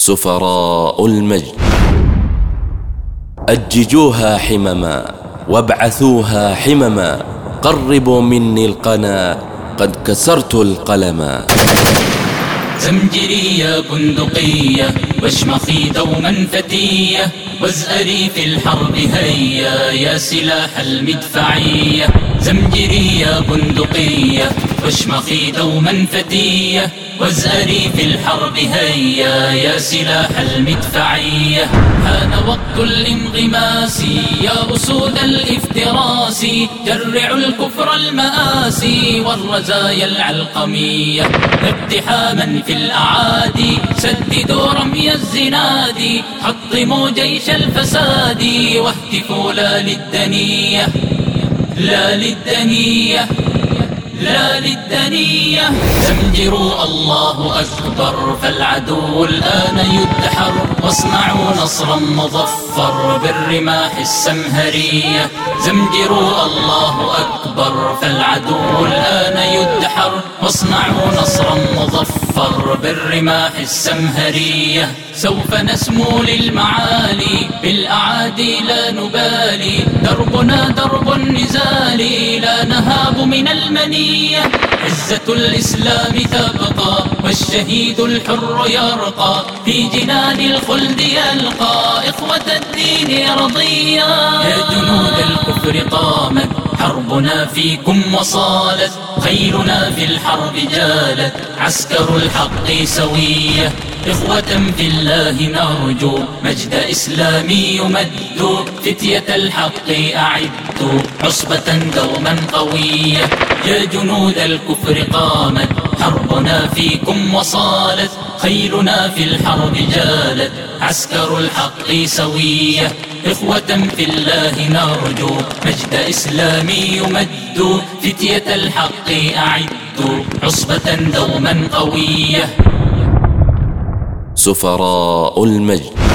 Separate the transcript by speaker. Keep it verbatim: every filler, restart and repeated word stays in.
Speaker 1: سفراء المجد. أججوها حمما وابعثوها حمما، قربوا مني القنا قد كسرت القلما.
Speaker 2: زمجرية بندقية واشمخي دوما فتية، وازأري في الحرب هيا يا سلاح المدفعية. زمجرية بندقية واشمخي دوما فتية، وازأري في الحرب هيا يا سلاح المدفعية. حان وقت الانغماس يا أسود الافتراس، جرعوا الكفر المآسي والرزايا العلقمية. اقتحاما في الأعادي سددوا رمي الزناد، حطموا جيش الفساد واهتفوا لا للدنية لا للدنية لا للدنية. زمجروا الله أكبر فالعدو الآن يدحر، واصنعوا نصرا مظفر بالرماح السمهرية. زمجروا الله أكبر فالعدو الآن يدحر، واصنعوا نصرا مظفر بالرماح السمهرية. سوف نسمو للمعالي بالأعادي لا نبالي، دربنا درب النزال لا نهاب من المنية. عزة الإسلام تبقى والشهيد الحر يرقى، في جنان الخلد يلقى إخوة الدين رضيا. يا جنود الكفر قامت حربنا فيكم وصالت، خيلنا في الحرب جالت عسكر الحق سوية. إخوة في الله نرجو مجد إسلامي يمد، فتية الحق أعدوا عصبة دوما قوية. يا جنود الكفر قامت حربنا فيكم وصالت، خيلنا في الحرب جالت عسكر الحق سوية. إخوة في الله نرجو مجد إسلامي يمد، فتية الحق أعدوا عصبة دوما قوية.
Speaker 1: سفراء المجد.